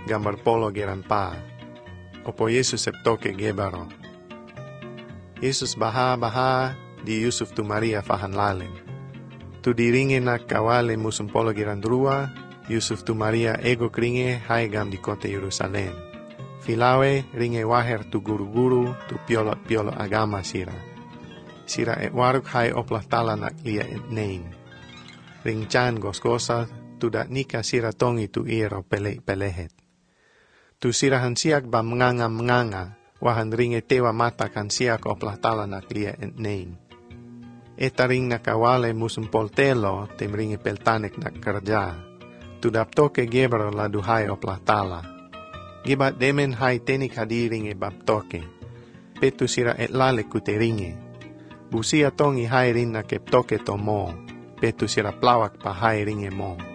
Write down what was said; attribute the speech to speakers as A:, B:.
A: gambar polo geran pa. Opo Yesus septoke gebaro. Yesus baha di Yusuf tu Maria fahan lalen. Tu diringe nak kawale musum polo geran drua, Yusuf tu Maria ego kringe hai gam di kota Yerusalem. Filawe ringe waher tu guru-guru tu piolo agama sira. Sira et waruk hai oplah tala nak lia et nein. Ring chan gos-gosa tu dak nika sira tongi tu iro pelehet. Tu sirahan siak ba menganga, wahan ringe tewa mata kan siak oplah tala nak lia et nein. Eta ring nak awale musum poltelo tem ringe peltanek nak kerja. Tu daptoke gebro la duhai oplah tala. Gibat demen hai tenik hadiringe baptoke. Petu sira et lale kuteringe. Busia tongi hai rin na keptoke tomo. Petu sira plawak pa hai ringe mo.